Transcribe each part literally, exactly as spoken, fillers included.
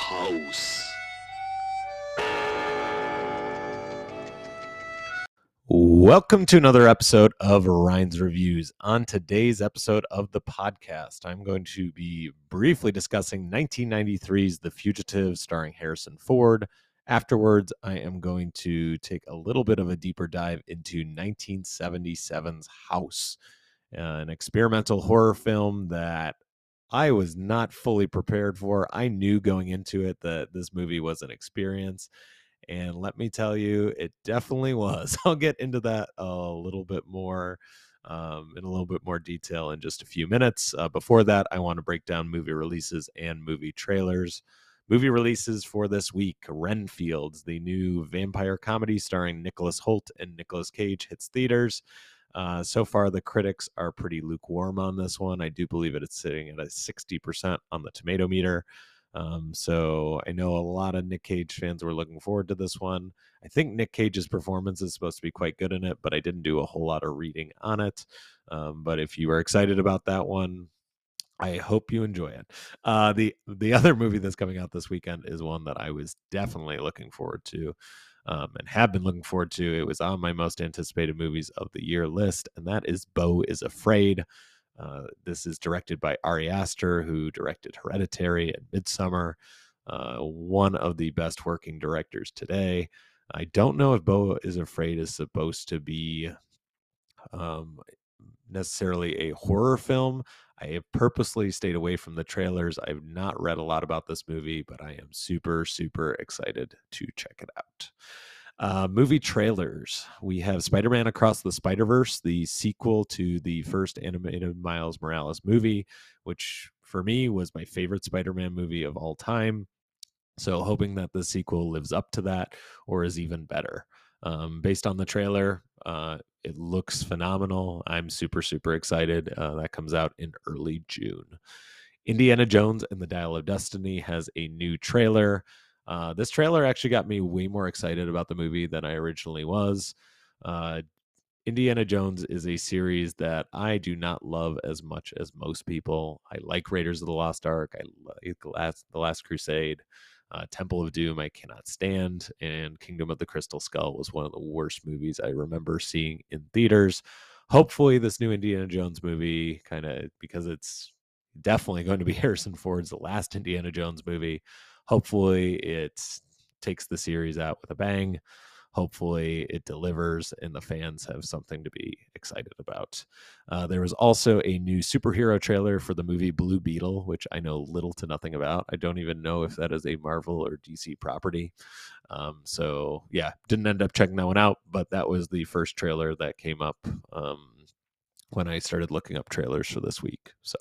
House. Welcome to another episode of Ryan's Reviews. On today's episode of the podcast, I'm going to be briefly discussing nineteen ninety-three's The Fugitive starring Harrison Ford. Afterwards, I am going to take a little bit of a deeper dive into nineteen seventy-seven's House, uh, an experimental horror film that I was not fully prepared for. I knew going into it that this movie was an experience. And let me tell you, it definitely was. I'll get into that a little bit more um, in a little bit more detail in just a few minutes. Uh, before that, I want to break down movie releases and movie trailers. Movie releases for this week: Renfield, the new vampire comedy starring Nicholas Hoult and Nicolas Cage, hits theaters. Uh, so far, the critics are pretty lukewarm on this one. I do believe it is sitting at a sixty percent on the tomato meter. Um, so I know a lot of Nick Cage fans were looking forward to this one. I think Nick Cage's performance is supposed to be quite good in it, but I didn't do a whole lot of reading on it. Um, but if you are excited about that one, I hope you enjoy it. Uh, the the other movie that's coming out this weekend is one that I was definitely looking forward to, um, and have been looking forward to. It was on my most anticipated movies of the year list, and that is Beau is Afraid. Uh, this is directed by Ari Aster, who directed Hereditary and Midsommar, uh, one of the best working directors today. I don't know if Beau is Afraid is supposed to be um, necessarily a horror film. I have purposely stayed away from the trailers. I've not read a lot about this movie, but I am super, super excited to check it out. Uh, movie trailers. We have Spider-Man Across the Spider-Verse, the sequel to the first animated Miles Morales movie, which for me was my favorite Spider-Man movie of all time. So hoping that the sequel lives up to that or is even better. Um, based on the trailer, uh, it looks phenomenal. I'm super, super excited. Uh, that comes out in early June. Indiana Jones and the Dial of Destiny has a new trailer. Uh, this trailer actually got me way more excited about the movie than I originally was. Uh, Indiana Jones is a series that I do not love as much as most people. I like Raiders of the Lost Ark. I like The Last, the Last Crusade. Uh, Temple of Doom, I cannot stand. And Kingdom of the Crystal Skull was one of the worst movies I remember seeing in theaters. Hopefully, this new Indiana Jones movie, kind of because it's definitely going to be Harrison Ford's last Indiana Jones movie. Hopefully, it takes the series out with a bang. Hopefully, it delivers and the fans have something to be excited about. Uh, there was also a new superhero trailer for the movie Blue Beetle, which I know little to nothing about. I don't even know if that is a Marvel or D C property. Um, so, yeah, didn't end up checking that one out, but that was the first trailer that came up um, when I started looking up trailers for this week. So,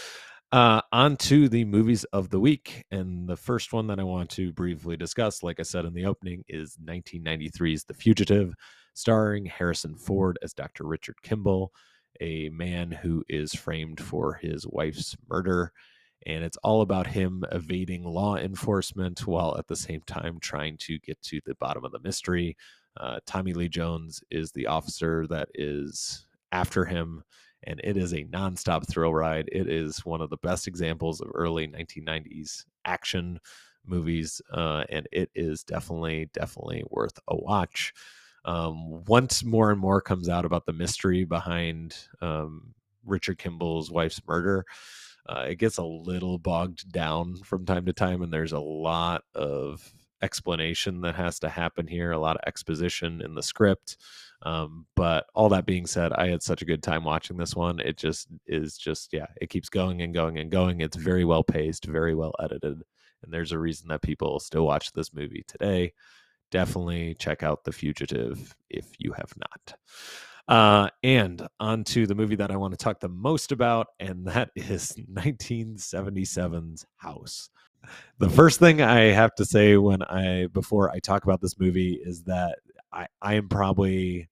uh, on to the movies of the week. And the first one that I want to briefly discuss, like I said in the opening, is nineteen ninety-three's The Fugitive, starring Harrison Ford as Doctor Richard Kimball, a man who is framed for his wife's murder. And it's all about him evading law enforcement while at the same time trying to get to the bottom of the mystery. Uh, Tommy Lee Jones is the officer that is after him, and it is a nonstop thrill ride. It is one of the best examples of early nineteen nineties action movies, uh, and it is definitely, definitely worth a watch. Um, once more and more comes out about the mystery behind um, Richard Kimball's wife's murder, uh, it gets a little bogged down from time to time, and there's a lot of explanation that has to happen here, a lot of exposition in the script. Um, but all that being said, I had such a good time watching this one. It just is just, yeah, it keeps going and going and going. It's very well paced, very well edited. And there's a reason that people still watch this movie today. Definitely check out The Fugitive if you have not. Uh, and on to the movie that I want to talk the most about, and that is nineteen seventy-seven's House. The first thing I have to say when I before I talk about this movie is that I, I am probably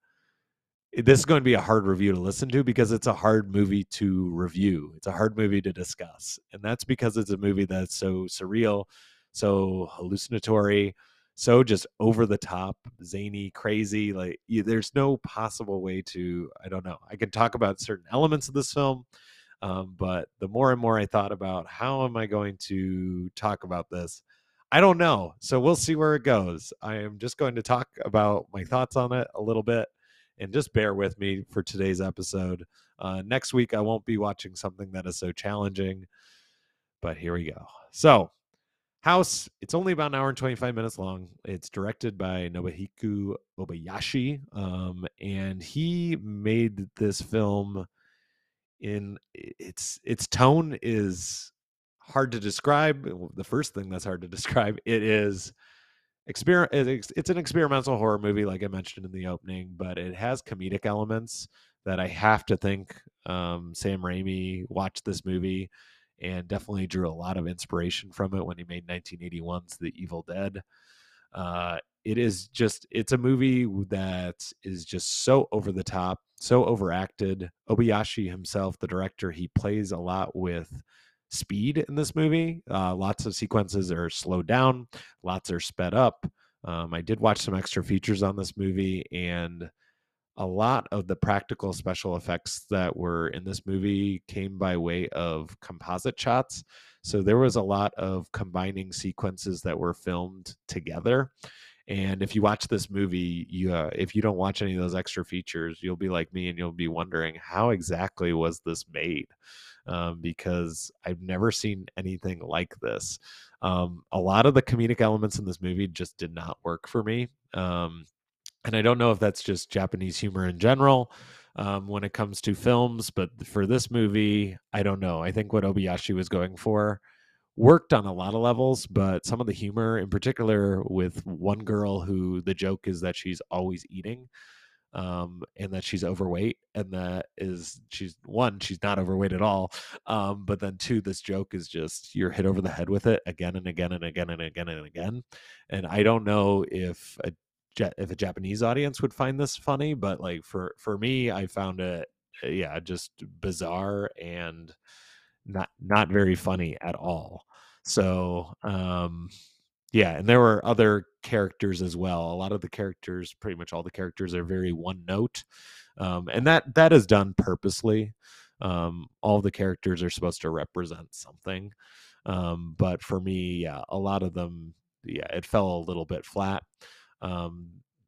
this is going to be a hard review to listen to because it's a hard movie to review. It's a hard movie to discuss. And that's because it's a movie that's so surreal, so hallucinatory, so just over the top, zany, crazy. Like you, there's no possible way to, I don't know. I can talk about certain elements of this film, um, but the more and more I thought about how am I going to talk about this, I don't know. So we'll see where it goes. I am just going to talk about my thoughts on it a little bit, and just bear with me for today's episode. Uh, next week, I won't be watching something that is so challenging, but here we go. So, House, it's only about an hour and twenty-five minutes long. It's directed by Nobuhiko Obayashi, um, and he made this film in its its tone is hard to describe. The first thing that's hard to describe, it is exper- it's, it's an experimental horror movie, like I mentioned in the opening, but it has comedic elements that I have to think um, Sam Raimi watched this movie and definitely drew a lot of inspiration from it when he made nineteen eighty-one's The Evil Dead. Uh, it is just, it's a movie that is just so over the top, so overacted. Obayashi himself, the director, he plays a lot with speed in this movie. Uh, lots of sequences are slowed down, lots are sped up. Um, I did watch some extra features on this movie, and a lot of the practical special effects that were in this movie came by way of composite shots. So there was a lot of combining sequences that were filmed together. And if you watch this movie, you uh, if you don't watch any of those extra features, you'll be like me and you'll be wondering, how exactly was this made? Um, because I've never seen anything like this. Um, a lot of the comedic elements in this movie just did not work for me. Um, and I don't know if that's just Japanese humor in general um, when it comes to films, but for this movie, I don't know. I think what Obayashi was going for worked on a lot of levels, but some of the humor, in particular, with one girl who the joke is that she's always eating, um, and that she's overweight, and that is she's one, she's not overweight at all, um, but then two, this joke is just you're hit over the head with it again and again and again and again and again, and I don't know if a if a Japanese audience would find this funny, but like for for me, I found it, uh, yeah, just bizarre and not not very funny at all. So, um, yeah, and there were other characters as well. A lot of the characters, pretty much all the characters, are very one note, um, and that that is done purposely. Um, all the characters are supposed to represent something, um, but for me, yeah, a lot of them, yeah, it fell a little bit flat. Um,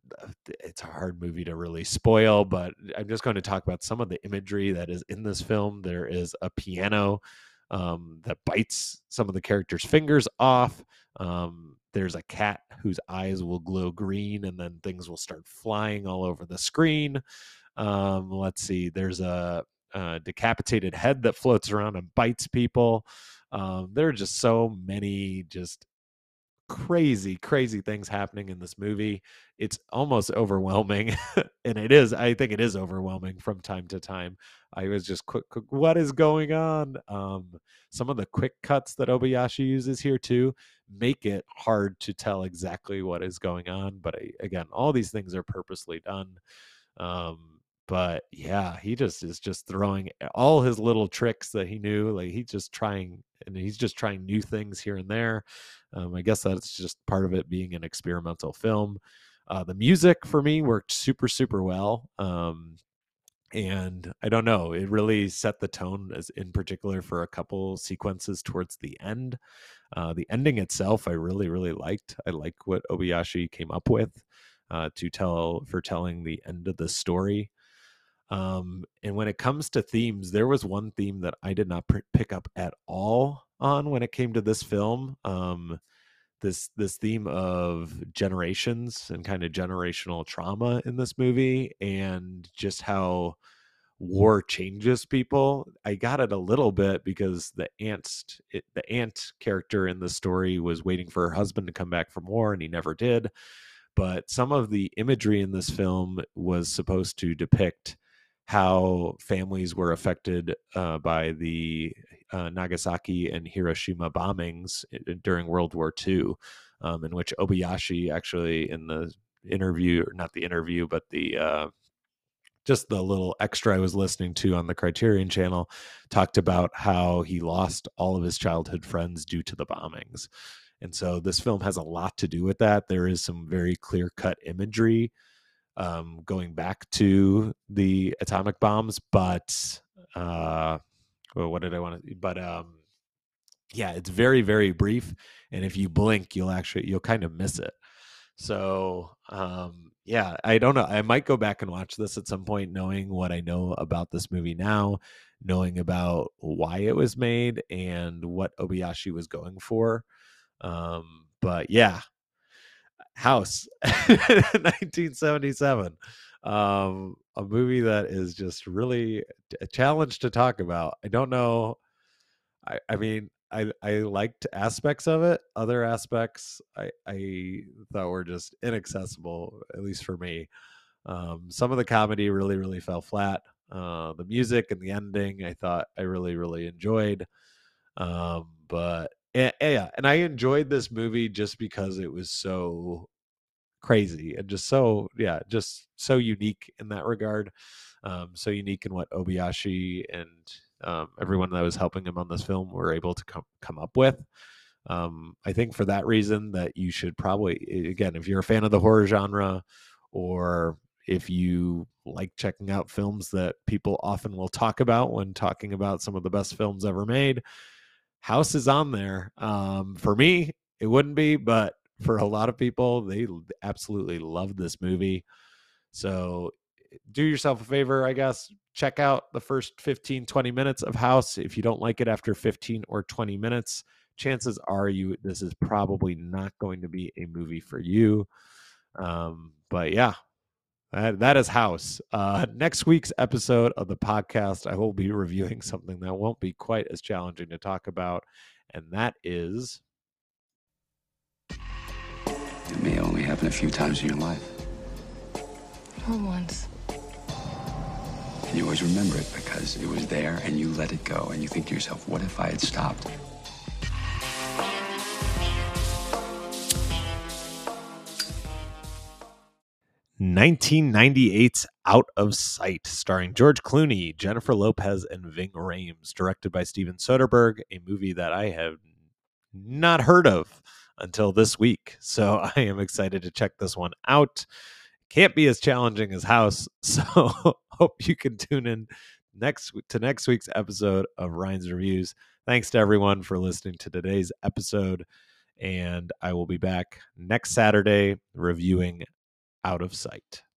it's a hard movie to really spoil, but I'm just going to talk about some of the imagery that is in this film. There is a piano um, that bites some of the characters' fingers off. Um, there's a cat whose eyes will glow green, and then things will start flying all over the screen. Um, let's see. There's a, a decapitated head that floats around and bites people. Um, there are just so many just crazy, crazy things happening in this movie. It's almost overwhelming. And it is, I think it is overwhelming from time to time. I was just quick, quick what is going on? Um, some of the quick cuts that Obayashi uses here too make it hard to tell exactly what is going on. But I, again, all these things are purposely done. Um, but yeah, he just is just throwing all his little tricks that he knew. Like he's just trying, and he's just trying new things here and there. Um, I guess that's just part of it being an experimental film. Uh, the music for me worked super, super well. Um, and I don't know, it really set the tone, as in particular for a couple sequences towards the end. Uh, the ending itself, I really, really liked. I like what Obayashi came up with uh, to tell for telling the end of the story. Um, and when it comes to themes, there was one theme that I did not pr- pick up at all on when it came to this film. Um, this this theme of generations and kind of generational trauma in this movie, and just how war changes people. I got it a little bit because the aunt it, the aunt character in the story was waiting for her husband to come back from war, and he never did. But some of the imagery in this film was supposed to depict how families were affected uh, by the uh, Nagasaki and Hiroshima bombings during World War Two, um, in which Obayashi actually, in the interview, or not the interview, but the uh, just the little extra I was listening to on the Criterion channel, talked about how he lost all of his childhood friends due to the bombings. And so this film has a lot to do with that. There is some very clear cut imagery um, going back to the atomic bombs, but uh, well, what did I want to? But um, yeah, it's very, very brief. And if you blink, you'll actually, you'll kind of miss it. So, um, yeah, I don't know. I might go back and watch this at some point, knowing what I know about this movie now, knowing about why it was made and what Obayashi was going for. Um, but yeah, House, nineteen seventy-seven. Um, a movie that is just really a challenge to talk about. I don't know. I, I mean, I I liked aspects of it. Other aspects I I thought were just inaccessible, at least for me. Um, some of the comedy really really fell flat. Uh, the music and the ending, I thought I really really enjoyed. Um, but yeah, yeah, and I enjoyed this movie just because it was so crazy and just so yeah, just so unique in that regard. Um, so unique in what Obayashi and um, everyone that was helping him on this film were able to come come up with. Um, I think for that reason that you should probably, again, if you're a fan of the horror genre, or if you like checking out films that people often will talk about when talking about some of the best films ever made, House is on there. Um, for me, it wouldn't be, but for a lot of people, they absolutely love this movie. So do yourself a favor, I guess. Check out the first fifteen, twenty minutes of House. If you don't like it after fifteen or twenty minutes, chances are you this is probably not going to be a movie for you. Um, but yeah, that, that is House. Uh, next week's episode of the podcast, I will be reviewing something that won't be quite as challenging to talk about, and that is. It may only happen a few times in your life. Not once. And you always remember it because it was there and you let it go. And you think to yourself, what if I had stopped? nineteen ninety-eight's Out of Sight, starring George Clooney, Jennifer Lopez, and Ving Rhames, directed by Steven Soderbergh, a movie that I have not heard of until this week. So I am excited to check this one out. Can't be as challenging as House, so hope you can tune in next to next week's episode of Ryan's Reviews. Thanks to everyone for listening to today's episode, and I will be back next Saturday reviewing Out of Sight.